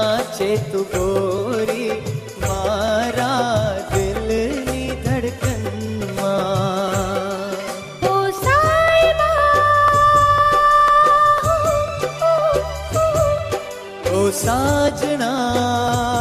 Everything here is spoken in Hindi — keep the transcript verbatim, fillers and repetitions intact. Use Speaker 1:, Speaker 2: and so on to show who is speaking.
Speaker 1: नाचे तू गोरी मारा दिलनी धड़कन मां।
Speaker 2: ओ साहिबा
Speaker 1: ओ साजना